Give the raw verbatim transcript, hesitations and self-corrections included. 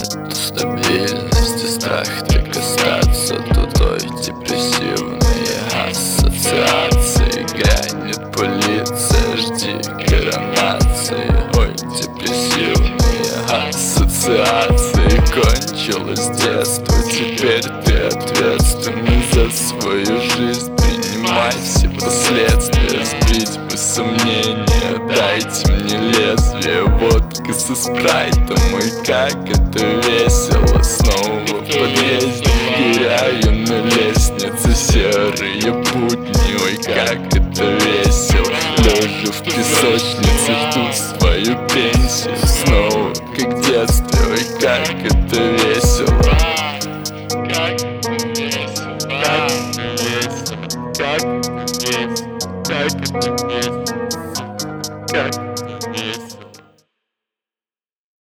Нету стабильности, страх так остаться тутой. Депрессивные ассоциации, грянет полиция, жди коронации. Ой, депрессивные ассоциации. Кончилось детство, теперь ты ответственный за свою жизнь. Принимай все последствия, сбить бы сомнения. Дайте мне лезвие, водка со спрайтом. И как это весело, снова в подъезде теряю на лестнице серые будни. Ой, как это весело, лежа в песочнице, жду свою пенсию. Снова как в детстве, ой, как это весело. Как это весело, как это весело, как это весело, как это весело, как